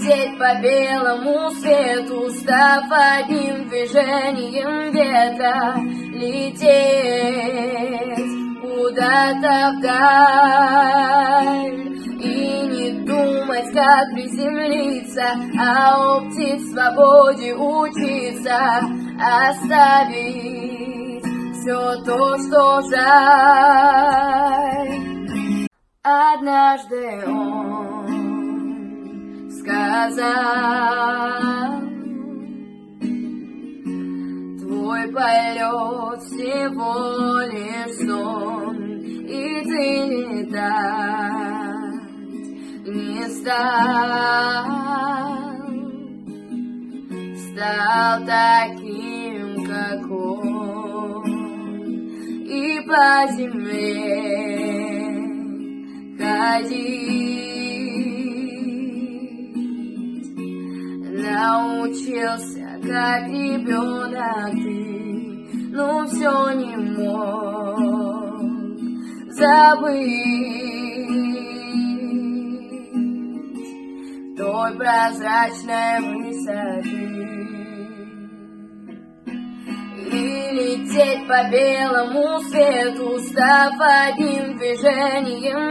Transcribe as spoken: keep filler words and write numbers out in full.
лететь по белому свету, став одним движением ветра, лететь куда-то вдаль и не думать, как приземлиться, а опти в свободе учиться, оставить все то, что жаль. Однажды он сказал: твой полет всего лишь сон, и ты летать не стал, стал таким, как он, и по земле ходить научился, как ребенок ты, но все не мог забыть той прозрачной высоты. И лететь по белому свету, став одним движением